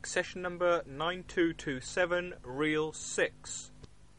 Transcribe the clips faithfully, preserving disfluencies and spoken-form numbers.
session number nine two two seven, reel six.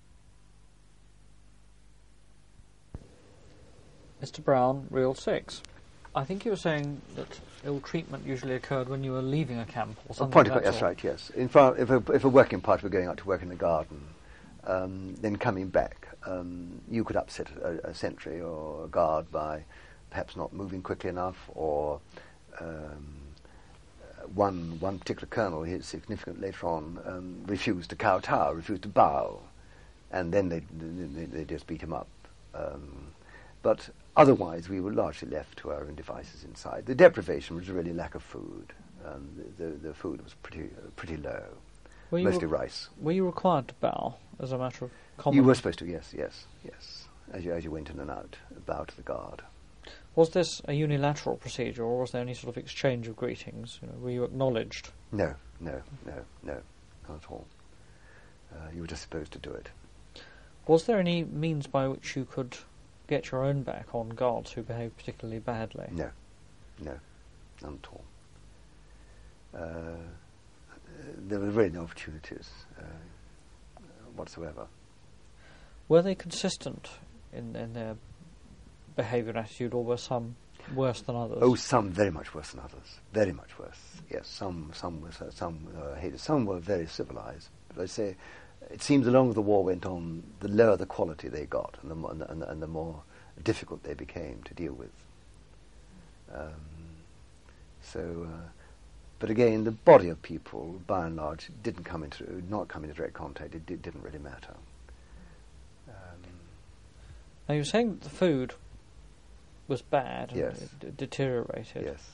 Mister Brown, reel six. I think you were saying that ill treatment usually occurred when you were leaving a camp or something. Point of that that's sort. right, yes. In fact, if a, if a working party were going out to work in the garden, um, then coming back, um, you could upset a, a sentry or a guard by perhaps not moving quickly enough, or um, one one particular colonel, his significant later on, um, refused to kowtow, refused to bow, and then they they, they just beat him up. Um, but otherwise, we were largely left to our own devices inside. The deprivation was really lack of food. Um, the, the the food was pretty uh, pretty low, Were you mostly re- rice. Were you required to bow as a matter of common? You were supposed to, yes, yes, yes. As you as you went in and out, bow to the guard. Was this a unilateral procedure, or was there any sort of exchange of greetings? You know, were you acknowledged? No, no, no, no, not at all. Uh, you were just supposed to do it. Was there any means by which you could get your own back on guards who behaved particularly badly? No, no, none at all. Uh, there were really no opportunities uh, whatsoever. Were they consistent in, in their behaviour and attitude, or were some worse than others? Oh, some very much worse than others. Very much worse. Yes, some some were some uh, hated. Some were very civilized. But I say, it seems the longer the war went on, the lower the quality they got, and the more, and, the, and the more difficult they became to deal with. Um, so, uh, but again, the body of people, by and large, didn't come into did not come into direct contact. It did, didn't really matter. Um, now you were saying that the food was bad and Yes. it d- deteriorated. yes,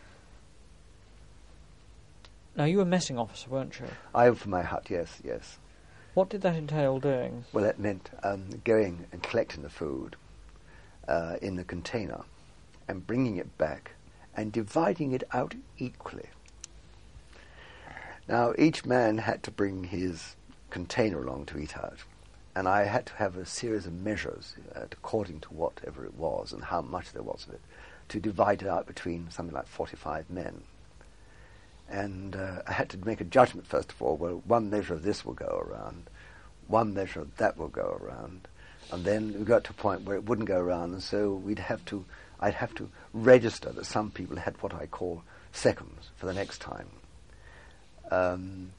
Now you were messing officer, weren't you? I for my hut. Yes, yes. What did that entail doing? Well, that meant um, going and collecting the food uh, in the container and bringing it back and dividing it out equally. Now, each man had to bring his container along to eat out, and I had to have a series of measures, uh, according to whatever it was and how much there was of it, to divide it out between something like forty-five men. And uh, I had to make a judgment, first of all, well, one measure of this will go around, one measure of that will go around, and then we got to a point where it wouldn't go around, and so we'd have to, I'd have to register that some people had what I call seconds for the next time. Um,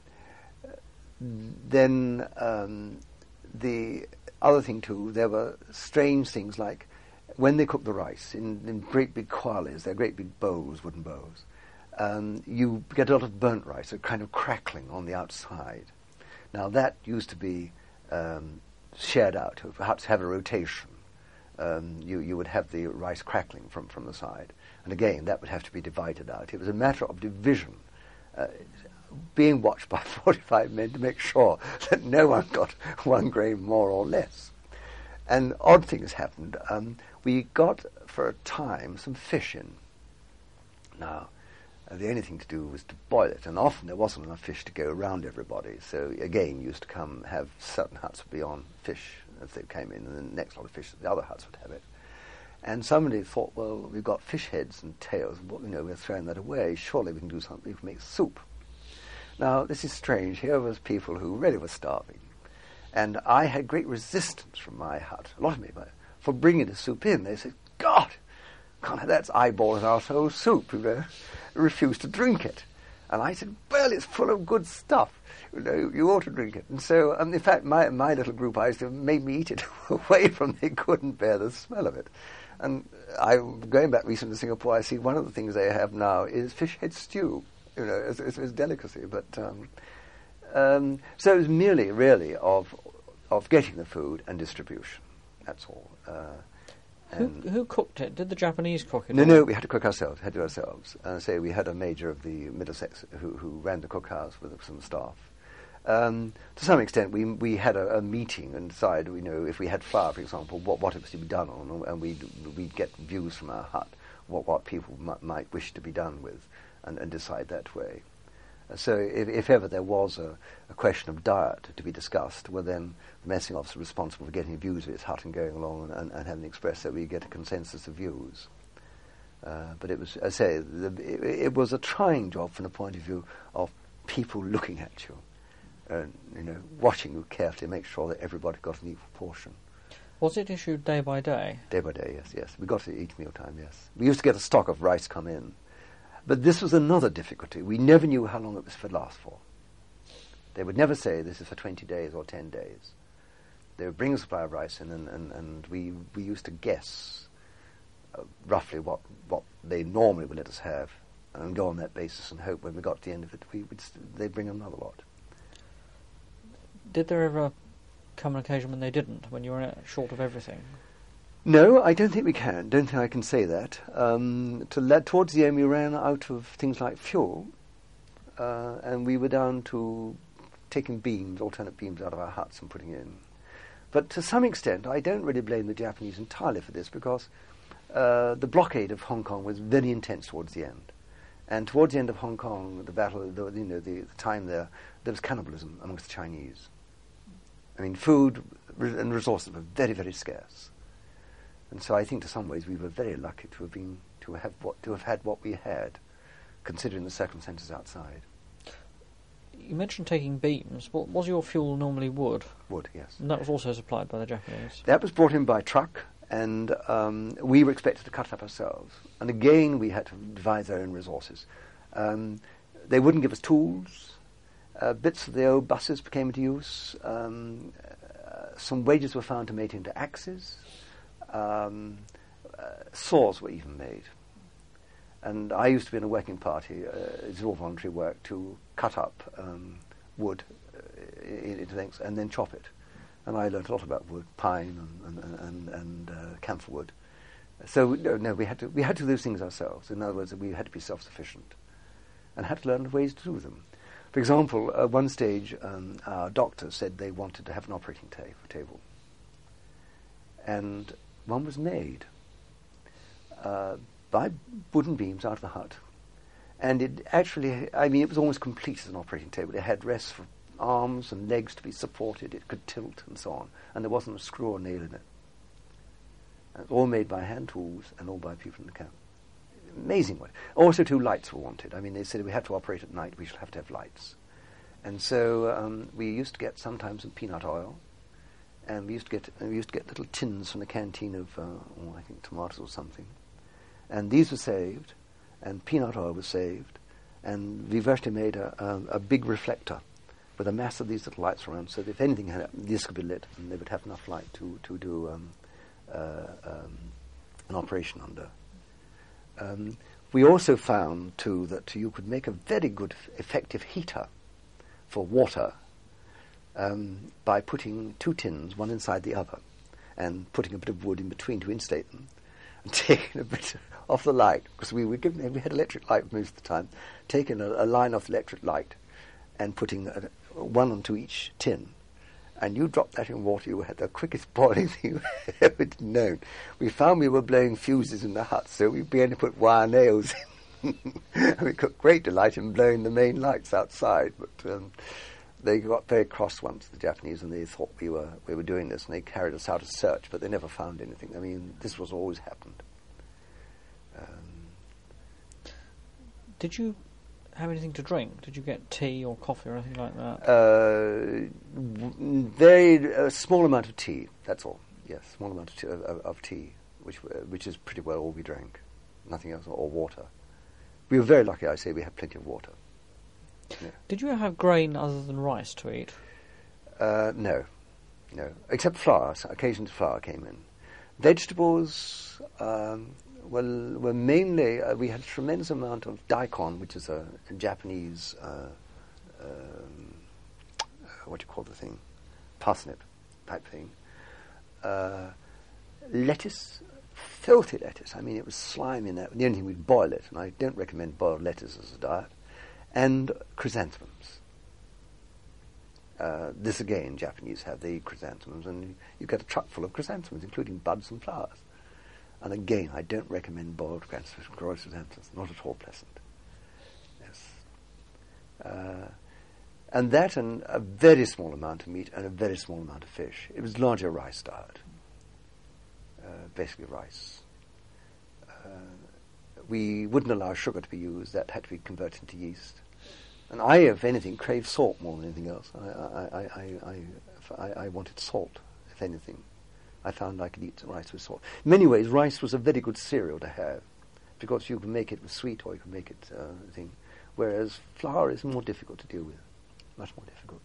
then um, the other thing too, there were strange things like when they cooked the rice in, in great big koalas, they're great big bowls, wooden bowls. Um, you get a lot of burnt rice, a kind of crackling on the outside. Now that used to be um, shared out, to perhaps have a rotation. Um, you, you would have the rice crackling from, from the side. And again, that would have to be divided out. It was a matter of division, uh, being watched by forty-five men to make sure that no one got one grain more or less. And odd things happened. Um, we got, for a time, some fish in. Now, Uh, the only thing to do was to boil it, and often there wasn't enough fish to go around everybody. So again, you used to come have certain huts would be on fish as they came in, and the next lot of fish, the other huts would have it. And somebody thought, well, we've got fish heads and tails, well, you know, we're throwing that away. Surely we can do something. We can make soup. Now this is strange. Here was people who really were starving, and I had great resistance from my hut. A lot of me, for bringing the soup in. They said, God, can't have that's eyeball in our whole soup, you know. Refused to drink it. And I said, well, it's full of good stuff. You know, you ought to drink it. And so, um, in fact, my my little group, I used to made me eat it away from, they couldn't bear the smell of it. And I, going back recently to Singapore, I see one of the things they have now is fish head stew, you know, as, as, as delicacy. But, um, um, so it was merely, really, of, of getting the food and distribution. That's all. Uh, Who, who cooked it? Did the Japanese cook it? No, or- no, we had to cook ourselves, had to do ourselves. And say we had a major of the Middlesex who, who ran the cookhouse with some staff. Um, to some extent, we we had a, a meeting and decided, you know, if we had flour, for example, what, what it was to be done on, and we'd, we'd get views from our hut, what, what people m- might wish to be done with, and, and decide that way. Uh, so if, if ever there was a, a question of diet to be discussed, well then the messing officer was responsible for getting views of his hut and going along and, and, and having expressed that we get a consensus of views. Uh, but it was, as I say, the, it, it was a trying job from the point of view of people looking at you, and you know, watching you carefully, make sure that everybody got an equal portion. Was it issued day by day? Day by day, yes, yes. We got it each mealtime, yes. We used to get a stock of rice come in. But this was another difficulty. We never knew how long it was to last for. They would never say this is for twenty days or ten days. They would bring a supply of rice in, and, and, and we, we used to guess uh, roughly what, what they normally would let us have, and go on that basis and hope when we got to the end of it, we would st- they'd bring another lot. Did there ever come an occasion when they didn't, when you were short of everything? No, I don't think we can. Don't think I can say that. Um, to le- towards the end, we ran out of things like fuel, uh, and we were down to taking beams, alternate beams, out of our huts and putting in. But to some extent, I don't really blame the Japanese entirely for this, because uh, the blockade of Hong Kong was very intense towards the end. And towards the end of Hong Kong, the battle, the, you know, the, the time there, there was cannibalism amongst the Chinese. I mean, food and resources were very, very scarce. And so I think, to some ways, we were very lucky to have been to have what to have had what we had, considering the circumstances outside. You mentioned taking beams. What was your fuel normally wood? Wood, yes. And that was also supplied by the Japanese? That was brought in by truck, and um, we were expected to cut it up ourselves. And again, we had to devise our own resources. Um, they wouldn't give us tools. Uh, bits of the old buses came into use. Um, uh, some wedges were found to make into axes. Um, uh, saws were even made. And I used to be in a working party, uh, it's all voluntary work, to cut up um, wood uh, into things and then chop it. And I learned a lot about wood, pine and, and, and, and uh, camphor wood. So no, no, we had to we had to do those things ourselves. In other words, we had to be self-sufficient and had to learn ways to do them. For example, at one stage, um, our doctor said they wanted to have an operating ta- table. And one was made uh, by wooden beams out of the hut. And it actually, I mean, it was almost complete as an operating table. It had rests for arms and legs to be supported. It could tilt and so on. And there wasn't a screw or nail in it. And it was all made by hand tools and all by people in the camp. Amazing work. Also, two lights were wanted. I mean, they said we have to operate at night, we shall have to have lights. And so um, we used to get sometimes some peanut oil, and we used to get we used to get little tins from the canteen of, uh, oh, I think tomatoes or something. And these were saved, and peanut oil was saved, and we virtually made a, a, a big reflector with a mass of these little lights around, so that if anything had happened, this could be lit, and they would have enough light to to do um, uh, um, an operation under. Um, we also found, too, that you could make a very good, f- effective heater for water um, by putting two tins, one inside the other, and putting a bit of wood in between to insulate them, and taking a bit off the light, because we were given, we had electric light most of the time, taking a, a line off the electric light and putting a, one onto each tin. And you dropped that in water, you had the quickest boiling thing you've ever known. We found we were blowing fuses in the hut, so we began to put wire nails in. And we took great delight in blowing the main lights outside. But um, they got very cross once, the Japanese, and they thought we were we were doing this, and they carried us out to search, but they never found anything. I mean, this was always happened. Um, Did you have anything to drink? Did you get tea or coffee or anything like that? Uh, w- very uh, small amount of tea. That's all. Yes, small amount of tea, of, of tea, which uh, which is pretty well all we drank. Nothing else, or water. We were very lucky. I say we had plenty of water. Yeah. Did you have grain other than rice to eat? Uh, no, no. Except flour. Occasionally flour came in. Vegetables. Um, Well, well, mainly uh, we had a tremendous amount of daikon, which is a, a Japanese, uh, um, what do you call the thing, parsnip type thing. Uh, lettuce, filthy lettuce. I mean, it was slime in that. The only thing we'd boil it, and I don't recommend boiled lettuce as a diet. And chrysanthemums. Uh, this again, Japanese have the chrysanthemums, and you get a truck full of chrysanthemums, including buds and flowers. And again, I don't recommend boiled chrysanthemums. Not at all pleasant. Yes. Uh, and that and a very small amount of meat and a very small amount of fish. It was largely a rice diet. Uh, basically rice. Uh, we wouldn't allow sugar to be used. That had to be converted into yeast. And I, if anything, crave salt more than anything else. I, I, I, I, I, I wanted salt, if anything. I found I could eat rice with salt. In many ways, rice was a very good cereal to have, because you can make it with sweet or you can make it uh, thing. Whereas flour is more difficult to deal with, much more difficult.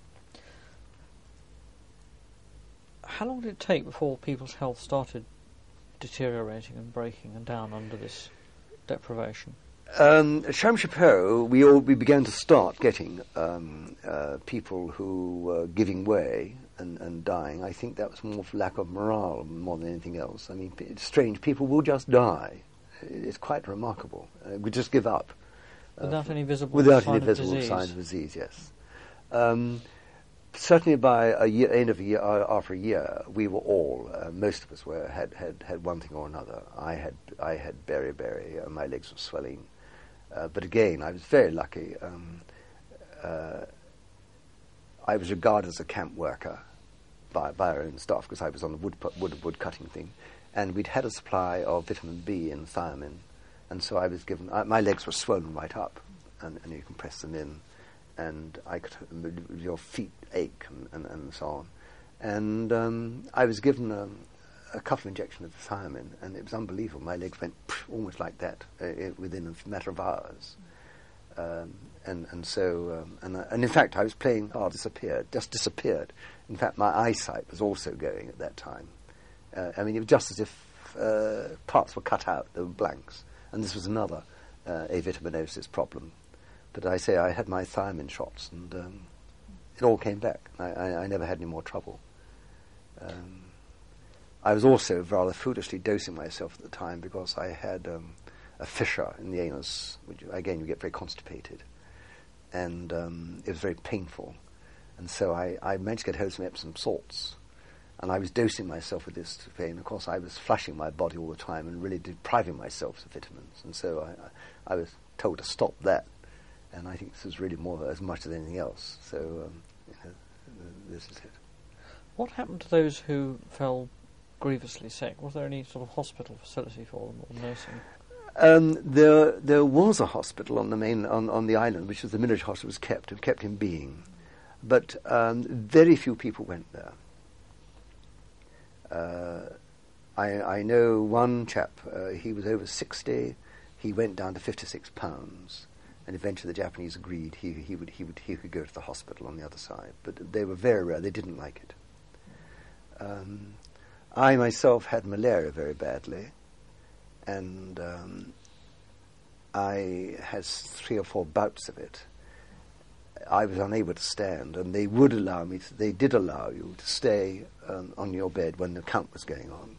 How long did it take before people's health started deteriorating and breaking and down under this deprivation? Um, at Sham-Shapero, we all we began to start getting um, uh, people who were giving way and, and dying. I think that was more for lack of morale more than anything else. I mean, it's strange. People will just die. It's quite remarkable. Uh, we just give up. Uh, without any visible without sign any of visible disease. sign of disease, yes. Um, certainly by a year, end of a year, uh, after a year, we were all, uh, most of us were, had, had, had one thing or another. I had I had beriberi, uh, my legs were swelling. Uh, but again, I was very lucky. Um, uh, I was regarded as a camp worker by, by our own staff because I was on the wood, wood wood cutting thing, and we'd had a supply of vitamin B and thiamine, and so I was given. Uh, my legs were swollen right up, and, and you can press them in, and I could your feet ache and, and, and so on, and um, I was given a, a couple of injections of thiamine, and it was unbelievable. My legs went almost like that uh, it, within a matter of hours. Um, and, and so, um, and, uh, and in fact, I was playing, oh, disappeared, just disappeared. In fact, my eyesight was also going at that time. Uh, I mean, it was just as if uh, parts were cut out, there were blanks. And this was another uh, avitaminosis problem. But I say I had my thiamine shots, and um, it all came back. I, I, I never had any more trouble. Um, I was also rather foolishly dosing myself at the time because I had um, a fissure in the anus, which again you get very constipated, and um, it was very painful. And so I, I managed to get hold of some Epsom salts, and I was dosing myself with this pain. Of course, I was flushing my body all the time and really depriving myself of vitamins, and so I, I, I was told to stop that. And I think this is really more as much as anything else. So um, you know, this is it. What happened to those who fell grievously sick? Was there any sort of hospital facility for them or nursing? Um, there, there was a hospital on the main on, on the island, which was the military hospital, was kept and kept in being, but um, very few people went there. Uh, I, I know one chap. Uh, he was over sixty. He went down to fifty-six pounds, and eventually the Japanese agreed he he would he would he could go to the hospital on the other side. But they were very rare. They didn't like it. Um, I myself had malaria very badly, and um, I had three or four bouts of it. I was unable to stand, and they would allow me to, they did allow you to stay um, on your bed when the count was going on.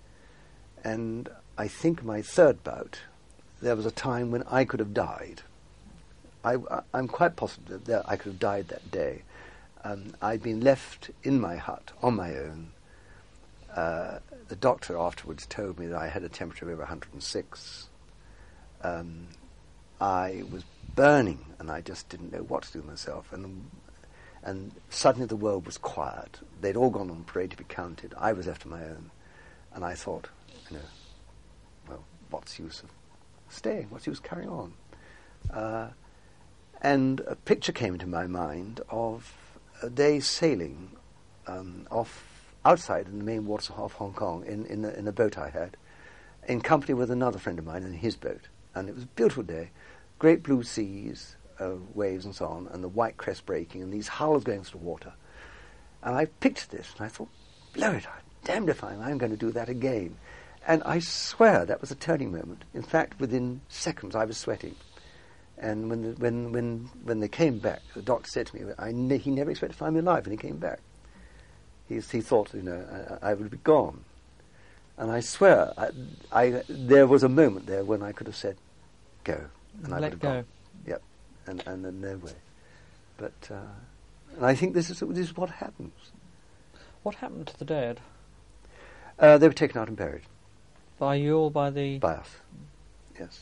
And I think my third bout, there was a time when I could have died. I, I, I'm quite positive that I could have died that day. Um, I'd been left in my hut on my own. Uh, the doctor afterwards told me that I had a temperature of over one hundred six. Um, I was burning, and I just didn't know what to do with myself. And and suddenly the world was quiet. They'd all gone on parade to be counted. I was left on my own, and I thought, you know, well, what's the use of staying? What's the use of carrying on? Uh, and a picture came into my mind of a day sailing um, off outside in the main waters of Hong Kong in, in, a, in a boat I had, in company with another friend of mine in his boat. And it was a beautiful day, great blue seas, uh, waves and so on, and the white crest breaking, and these hulls going through the water. And I pictured this, and I thought, blow it, I'm damned if I'm, I'm going to do that again. And I swear that was a turning moment. In fact, within seconds I was sweating. And when the, when when when they came back, the doctor said to me, I ne- he never expected to find me alive when he came back. He, he thought, you know, I, I would be gone. And I swear, I, I, there was a moment there when I could have said, go. And I Let would have go. gone. Yep. And, and, and no way. But, uh, and I think this is, this is what happens. What happened to the dead? Uh, they were taken out and buried. By you or by the... By us. Yes.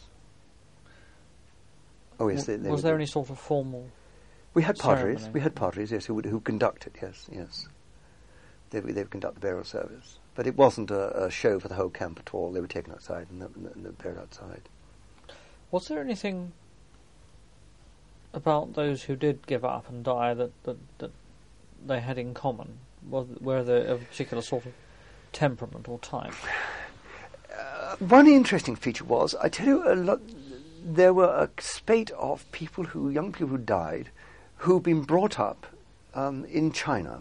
Oh, yes. They, they was were there dead. any sort of formal... We had padres. ceremony? We had padres, yes, who would, who conducted, yes, yes. They, they would conduct the burial service. But it wasn't a, a show for the whole camp at all. They were taken outside and, and, and buried outside. Was there anything about those who did give up and die that, that, that they had in common? Was, were they of a particular sort of temperament or type? Uh, one interesting feature was, I tell you, a lot, there were a spate of people who, young people who died, who'd been brought up um, in China.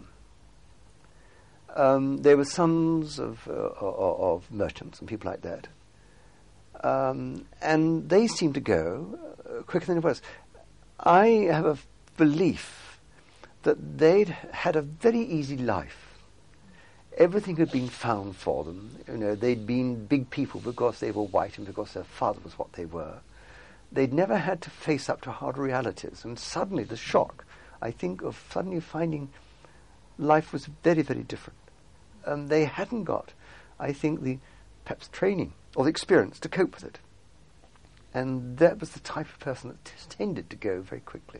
Um, they were sons of, uh, of merchants and people like that. Um, and they seemed to go uh, quicker than it was. I have a belief that they'd had a very easy life. Everything had been found for them. You know, they'd been big people because they were white and because their father was what they were. They'd never had to face up to hard realities. And suddenly the shock, I think, of suddenly finding life was very, very different. Um, they hadn't got, I think, the perhaps training or the experience to cope with it. And that was the type of person that t- tended to go very quickly.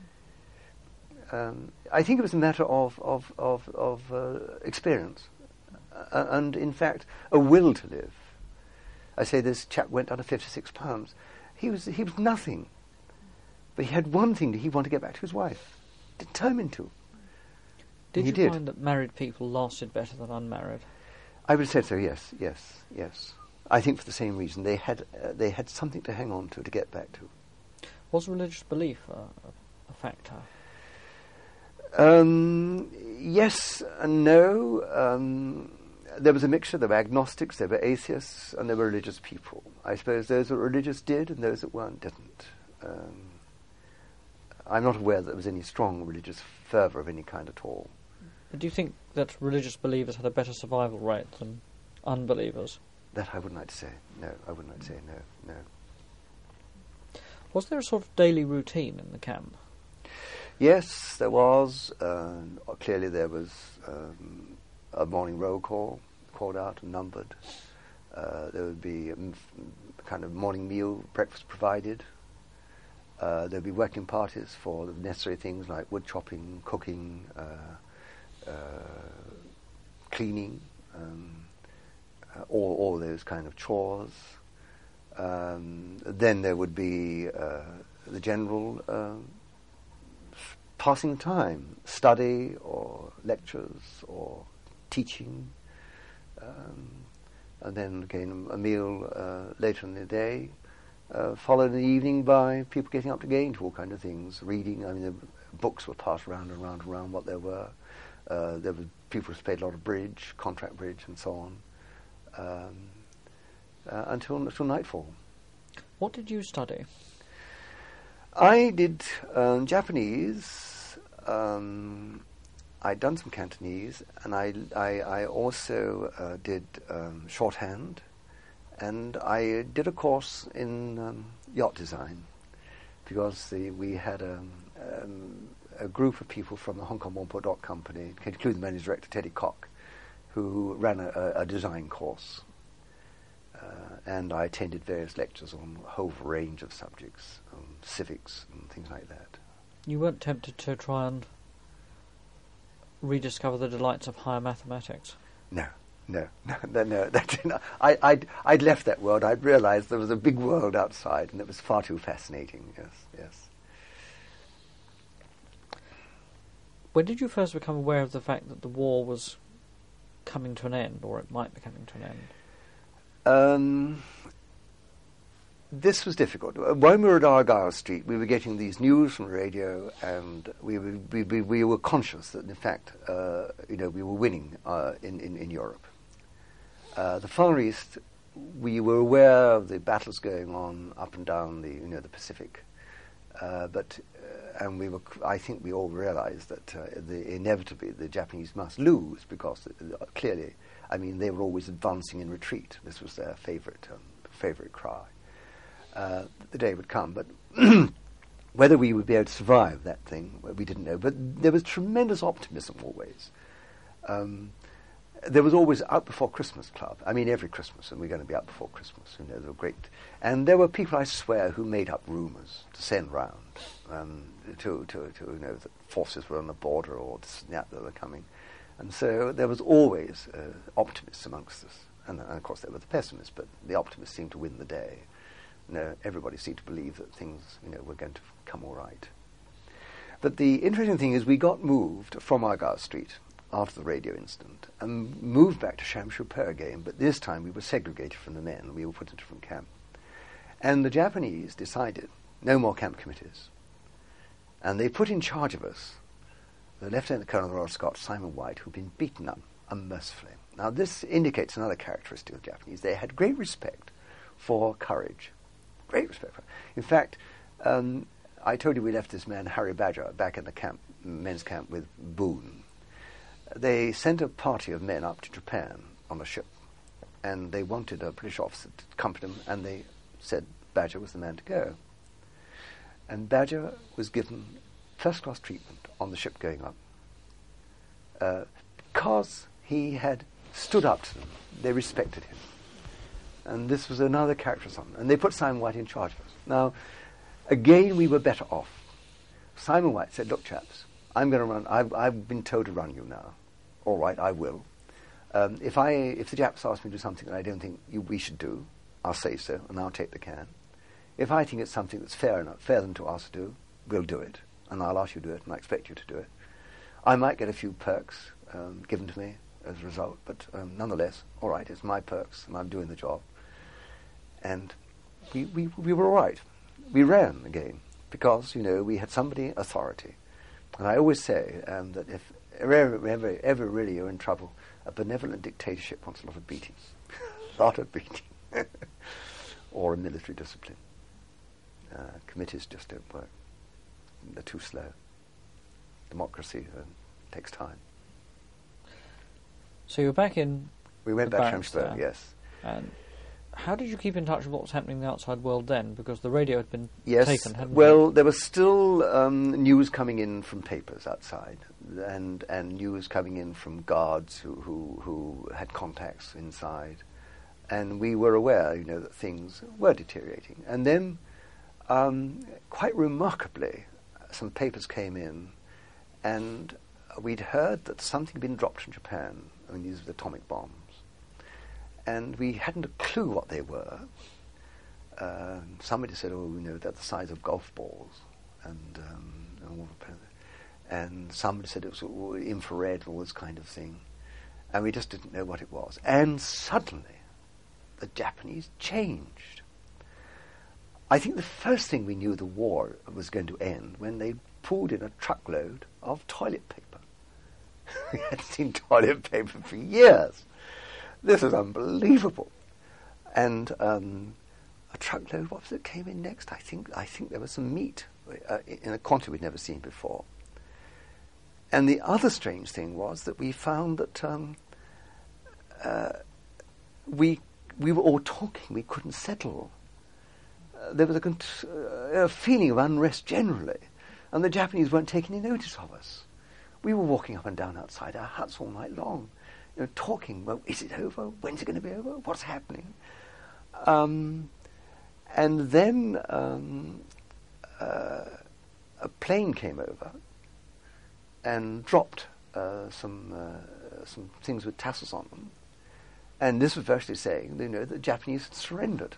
Um, I think it was a matter of, of, of, of uh, experience uh, and, in fact, a will to live. I say this chap went down to fifty-six pounds. He was, he was nothing. But he had one thing, he wanted to get back to his wife. Determined to. Did he you did. find that married people lasted better than unmarried? I would have said so, yes, yes, yes. I think for the same reason. They had uh, they had something to hang on to, to get back to. Was religious belief a, a, a factor? Um, yes and no. Um, there was a mixture. There were agnostics, there were atheists, and there were religious people. I suppose those that were religious did, and those that weren't didn't. Um, I'm not aware that there was any strong religious fervour of any kind at all. But do you think that religious believers had a better survival rate than unbelievers? That I wouldn't like to say. No, I wouldn't like to say no, no. Was there a sort of daily routine in the camp? Yes, there was. Uh, clearly there was um, a morning roll call, called out and numbered. Uh, there would be a m- kind of morning meal, breakfast provided. Uh, there would be working parties for the necessary things like wood chopping, cooking, uh, uh, cleaning, um, uh, all, all those kind of chores. Um, then there would be uh, the general uh, passing the time, study or lectures or teaching. Um, and then again a meal uh, later in the day, uh, followed in the evening by people getting up to get into all kinds of things, reading. I mean, the books were passed around and around and around what there were. Uh, there were people who played a lot of bridge, contract bridge and so on, um, uh, until, until nightfall. What did you study? I did um, Japanese, um, I'd done some Cantonese, and I, I, I also uh, did um, shorthand, and I did a course in um, yacht design, because the, we had a, um, a group of people from the Hong Kong Whampoa Dock Company, including the managing director Teddy Koch, who ran a, a design course. Uh, and I attended various lectures on a whole range of subjects, um, civics and things like that. You weren't tempted to try and rediscover the delights of higher mathematics? No, no, no, no. no that didn't, I, I'd, I'd left that world. I'd realised there was a big world outside, and it was far too fascinating. Yes, yes. When did you first become aware of the fact that the war was coming to an end, or it might be coming to an end? Um, this was difficult. When we were at Argyle Street, we were getting these news from the radio, and we were, we, we, we were conscious that, in fact, uh, you know, we were winning uh, in, in, in Europe. Uh, the Far East, we were aware of the battles going on up and down the, you know, the Pacific, uh, but uh, and we were, I think, we all realised that uh, the, inevitably the Japanese must lose, because uh, clearly, I mean, they were always advancing in retreat. This was their favourite um, favourite cry. Uh, the day would come, but whether we would be able to survive that thing, we didn't know. But there was tremendous optimism always. Um, there was always Out Before Christmas Club. I mean, every Christmas, and we're going to be out before Christmas. You know, they were great. And there were people, I swear, who made up rumours to send round um, to, to, to, you know, that forces were on the border or to snap that were coming. And so there was always uh, optimists amongst us. And, and of course there were the pessimists, but the optimists seemed to win the day. You know, everybody seemed to believe that things, you know, were going to come all right. But the interesting thing is we got moved from Argyle Street after the radio incident and moved back to Shamshur again, but this time we were segregated from the men. We were put in a different camp. And the Japanese decided no more camp committees. And they put in charge of us the Lieutenant Colonel of the Royal Scots, Simon White, who'd been beaten up unmercifully. Now this indicates another characteristic of the Japanese. They had great respect for courage. Great respect for it. In fact, um, I told you we left this man, Harry Badger, back in the camp, men's camp with Boone. They sent a party of men up to Japan on a ship, and they wanted a British officer to accompany them, and they said Badger was the man to go. And Badger was given first-class treatment on the ship going up uh, because he had stood up to them. They respected him. And this was another character of something. And they put Simon White in charge of us. Now, again, we were better off. Simon White said, look, chaps, I'm going to run. I've, I've been told to run you now. All right, I will. Um, if I, if the Japs ask me to do something that I don't think you, we should do, I'll say so, and I'll take the can. If I think it's something that's fair enough, fair than to ask to do, we'll do it. And I'll ask you to do it, and I expect you to do it. I might get a few perks um, given to me as a result, but um, nonetheless, all right, it's my perks, and I'm doing the job. And we, we, we were all right. We ran again, because, you know, we had somebody authority. And I always say um, that if ever, ever, ever really you're in trouble, a benevolent dictatorship wants a lot of beatings. a lot of beating. Or a military discipline. Uh, committees just don't work. They're too slow. Democracy uh, takes time. So you're back in We went the back to barracks Shamsburg, there. yes. And how did you keep in touch with what was happening in the outside world then? Because the radio had been Yes, taken, hadn't well, it? there was still um, news coming in from papers outside, and and news coming in from guards who, who, who had contacts inside. And we were aware, you know, that things were deteriorating. And then, um, quite remarkably, some papers came in, and we'd heard that something had been dropped in Japan. I mean, these were atomic bombs. And we hadn't a clue what they were. Uh, somebody said, oh, you know, they're the size of golf balls. And, um, and, all the, and somebody said it was all infrared and all this kind of thing. And we just didn't know what it was. And suddenly, the Japanese changed. I think the first thing we knew the war was going to end when they pulled in a truckload of toilet paper. We hadn't seen toilet paper for years. This is unbelievable. And um, a truckload, what was it, came in next? I think I think there was some meat uh, in a quantity we'd never seen before. And the other strange thing was that we found that um, uh, we we were all talking. We couldn't settle. Uh, there was a, cont- uh, a feeling of unrest generally, and the Japanese weren't taking any notice of us. We were walking up and down outside our huts all night long, you know, talking. Well, is it over? When's it going to be over? What's happening? Um, and then um, uh, a plane came over and dropped uh, some uh, some things with tassels on them, and this was virtually saying, you know, the Japanese had surrendered,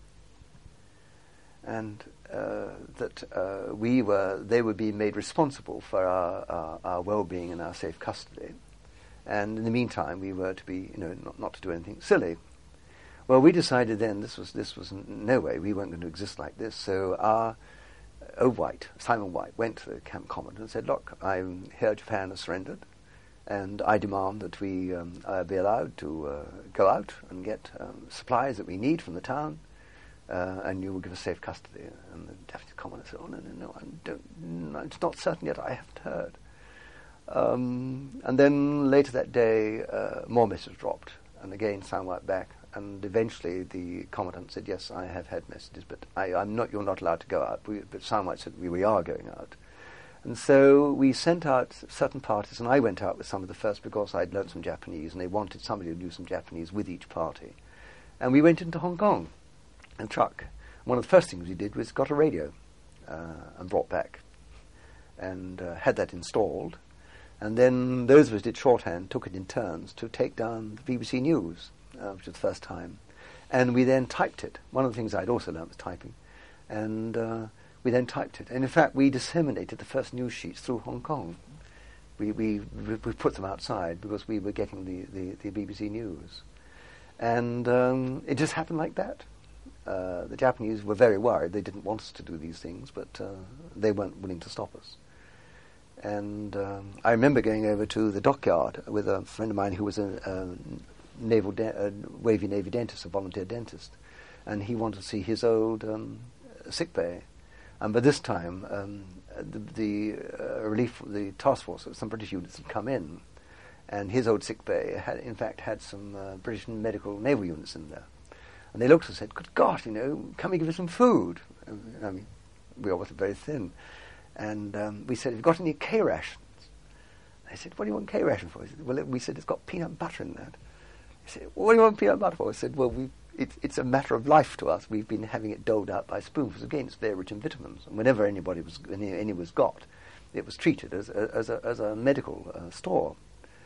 and uh, that uh, we were they were being made responsible for our, our, our well-being and our safe custody, and in the meantime we were to be, you know, not, not to do anything silly. Well, we decided then this was this was no way, we weren't going to exist like this. So our uh, White, Simon White, went to the camp commandant and said, "Look, I hear Japan has surrendered, and I demand that we um, uh, be allowed to uh, go out and get um, supplies that we need from the town, uh, and you will give us safe custody." And the deputy commandant said, "Oh no, no, no, I don't. No, it's not certain yet. I haven't heard." Um, and then later that day, uh, more messages dropped, and again Simon White back. And eventually the commandant said, "Yes, I have had messages, but I, I'm not. You're not allowed to go out." We, but Simon White said, we, "We are going out." And so we sent out certain parties, and I went out with some of the first because I'd learnt some Japanese, and they wanted somebody who knew some Japanese with each party. And we went into Hong Kong in a truck. One of the first things we did was got a radio uh, and brought back, and uh, had that installed. And then those of us did shorthand, took it in turns to take down the B B C News. Uh, which was the first time, and we then typed it. One of the things I'd also learnt was typing, and uh, we then typed it. And in fact, we disseminated the first news sheets through Hong Kong. We we we put them outside because we were getting the, the, the B B C News. And um, it just happened like that. Uh, the Japanese were very worried. They didn't want us to do these things, but uh, they weren't willing to stop us. And um, I remember going over to the dockyard with a friend of mine who was a, a naval de- a Wavy Navy dentist, a volunteer dentist, and he wanted to see his old um, sick bay. And by this time, um, the, the uh, relief, the task force, some British units had come in, and his old sick bay had, in fact, had some uh, British medical naval units in there. And they looked and said, "Good God, you know, come and give us some food." I mean, we all wasn't very thin. And um, we said, "Have you got any K rations?" They said, "What do you want K ration for?" I said, well, we said, "It's got peanut butter in that." They said, "What do you want peanut butter for?" I said, "Well, we, it, it's a matter of life to us. We've been having it doled out by spoonfuls. Again, it's very rich in vitamins. And whenever anybody was, any, any was got, it was treated as a, as a, as a medical uh, store."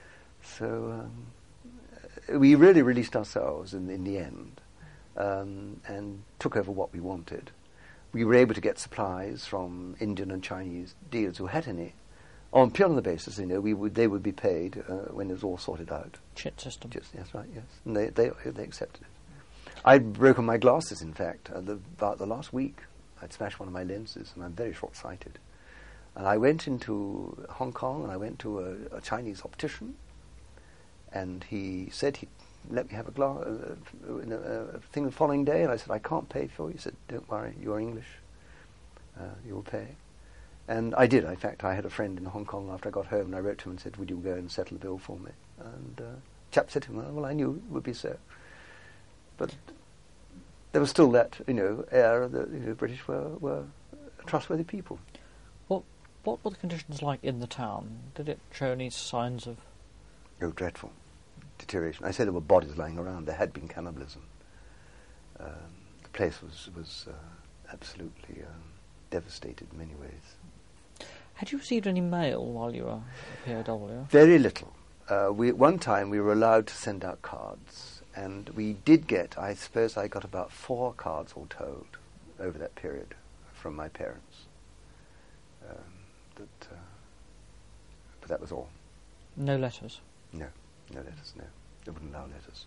So um, we really released ourselves in, in the end. Um, and took over what we wanted. We were able to get supplies from Indian and Chinese dealers who had any, on purely on the basis, you know, we would they would be paid uh, when it was all sorted out. Chit system. Just, yes, right, yes, and they they they accepted it. I'd broken my glasses, in fact, uh, the, about the last week. I'd smashed one of my lenses, and I'm very short-sighted. And I went into Hong Kong, and I went to a, a Chinese optician, and he said he'd let me have a, gla- uh, uh, a thing the following day, and I said, "I can't pay for it." He said, "Don't worry, you're English, uh, you'll pay." And I did. In fact, I had a friend in Hong Kong after I got home, and I wrote to him and said, "Would you go and settle the bill for me?" And uh, chap said to him, "Well, I knew it would be so." But there was still that, you know, air that, you know, British were, were trustworthy people. What what were the conditions like in the town? Did it show any signs of... Oh, dreadful. Deterioration. I say there were bodies lying around. There had been cannibalism. Um, the place was was uh, absolutely um, devastated in many ways. Had you received any mail while you were a P O W? Very little. Uh, we at one time we were allowed to send out cards, and we did get. I suppose I got about four cards all told over that period from my parents. Um, that, uh, but that was all. No letters. No. No letters, no. They wouldn't allow letters.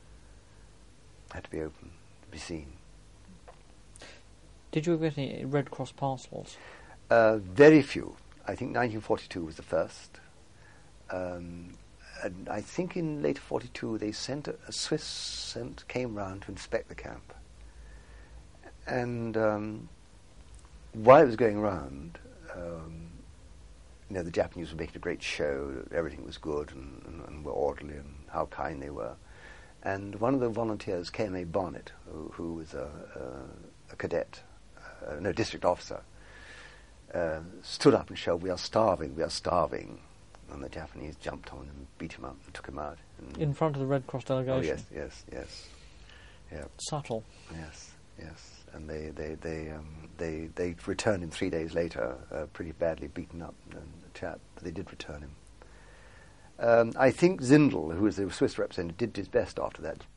Had to be open, to be seen. Did you ever get any Red Cross parcels? Uh, very few. I think nineteen forty-two was the first. Um, and I think in later forty-two they sent, a, a Swiss sent, came round to inspect the camp. And um, while it was going round, um, you know, the Japanese were making a great show, everything was good and, and, and were orderly and how kind they were. And one of the volunteers, K M A Bonnet, who, who was a, a, a cadet, uh, no, district officer, uh, stood up and shouted, "We are starving, we are starving." And the Japanese jumped on him and beat him up and took him out. And in front of the Red Cross delegation? Oh, yes, yes, yes. Yeah. Subtle. Yes, yes. And they they they um, they they returned him three days later, uh, pretty badly beaten up, uh, chap. But they did return him. Um, I think Zindel, who was the Swiss representative, did his best after that,